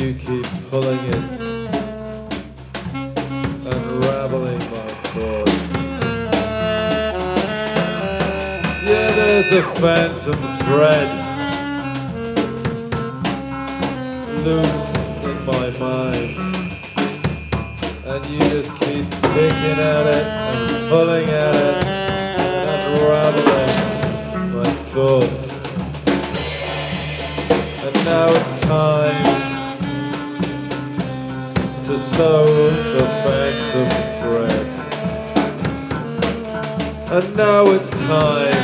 you keep pulling it, unraveling my thoughts. Yeah, there's a phantom thread loose in my mind, and you just keep picking at it and pulling at it and unraveling my thoughts. And now it's time to sew the phantom thread. And now it's time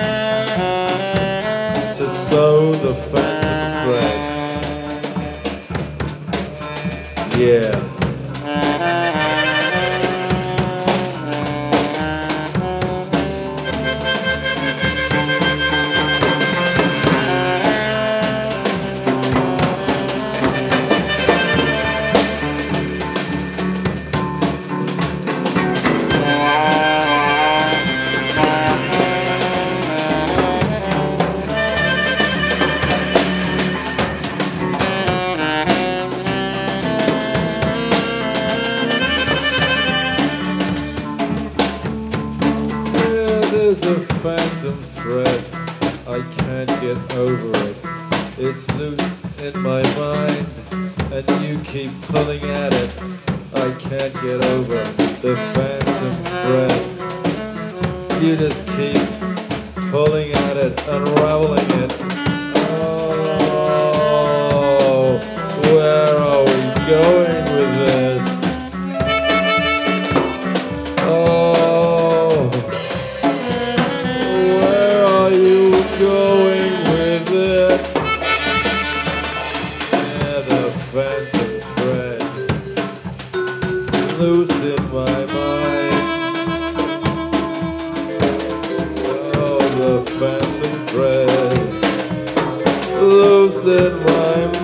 to sew the phantom thread. Yeah. There's a phantom thread, I can't get over it. It's loose in my mind, and you keep pulling at it. I can't get over the phantom thread. You just keep pulling at it, unraveling it. Oh, where are we going with this? Going with it. Yeah, the phantom thread loose in my mind. Oh, the phantom thread loose in my mind.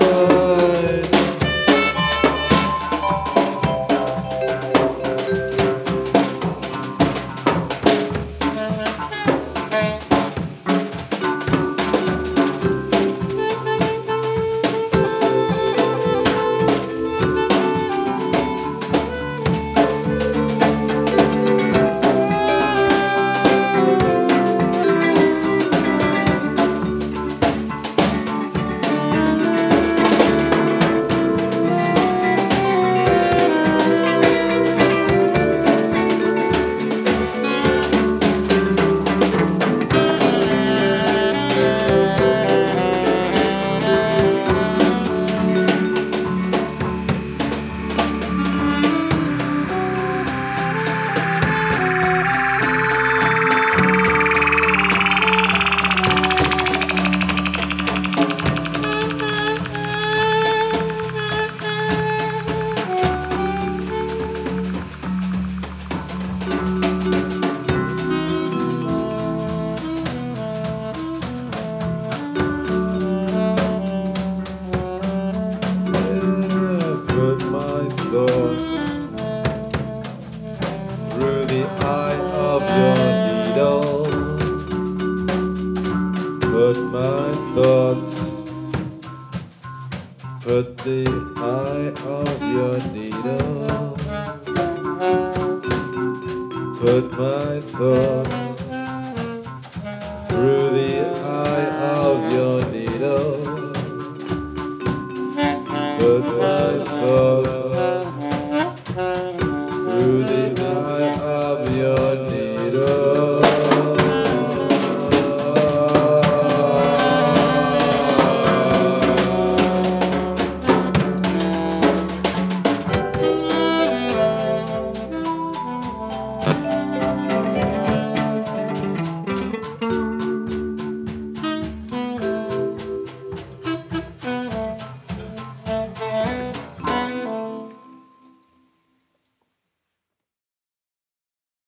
Through the eye of your needle, put my thoughts, put the eye of your needle, put my thoughts, through the eye of your needle, put my thoughts.